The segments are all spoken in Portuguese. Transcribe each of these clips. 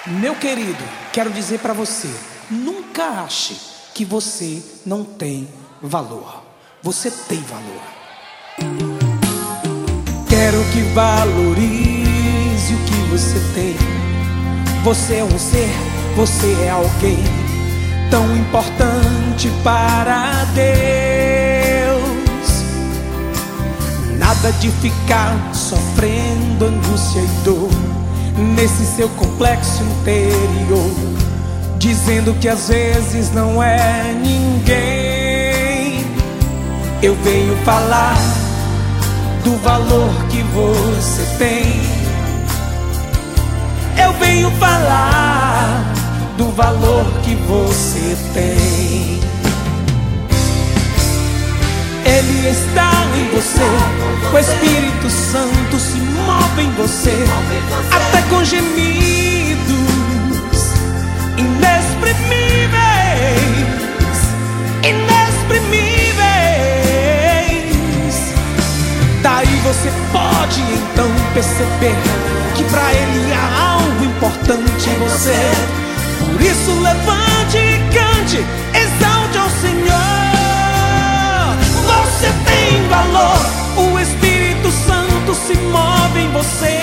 Meu querido, quero dizer para você: nunca ache que você não tem valor. Você tem valor. Quero que valorize o que você tem. Você é um ser, você é alguém tão importante para Deus. Nada de ficar sofrendo angústia e dor nesse seu complexo interior, dizendo que às vezes não é ninguém. Eu venho falar do valor que você tem. Eu venho falar do valor que você tem. Ele está em você, o Espírito Santo se move em você, até com gemidos inexprimíveis, inexprimíveis. Daí você pode então perceber que pra Ele há algo importante em você. Por isso levante e cante, exalte ao Senhor. Você tem valor, o Espírito Santo se move em você.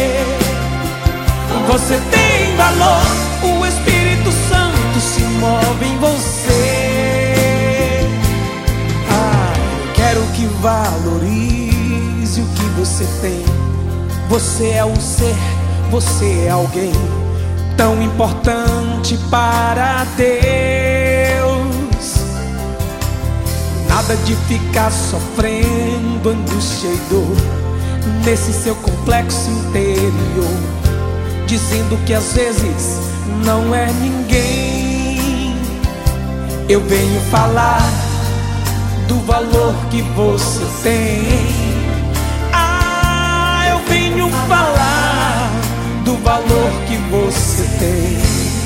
Você tem valor, o Espírito Santo se move em você. Eu quero que valorize o que você tem. Você é um ser, você é alguém tão importante para Deus. Nada de ficar sofrendo angústia e dor nesse seu complexo interior, dizendo que às vezes não é ninguém. Eu venho falar do valor que você tem. Eu venho falar do valor que você tem.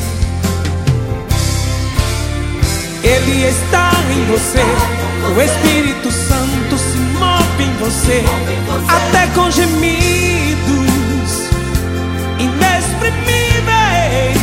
Ele está em você, o Espírito Santo se move em você, até com gemidos inexprimíveis,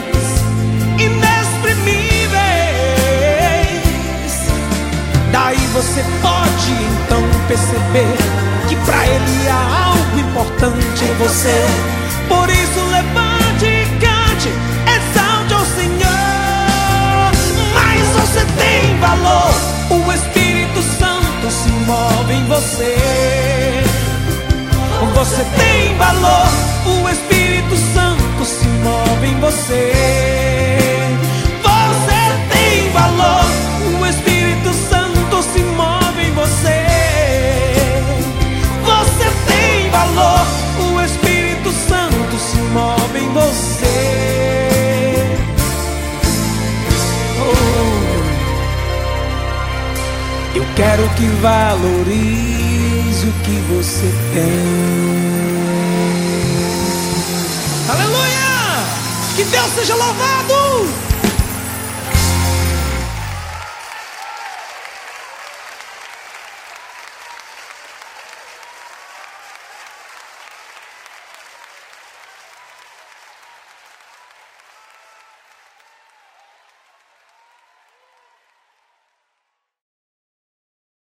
inexprimíveis. Daí você pode então perceber que pra Ele há algo importante em você. Por isso levante e cante, exalte ao Senhor. Mas você tem valor, o Espírito Santo se move em você. Você tem valor, o Espírito Santo se move em você. Você tem valor, o Espírito Santo se move em você. Você tem valor, o Espírito Santo se move em você. Eu quero que valorize o que você tem. Aleluia! Que Deus seja louvado!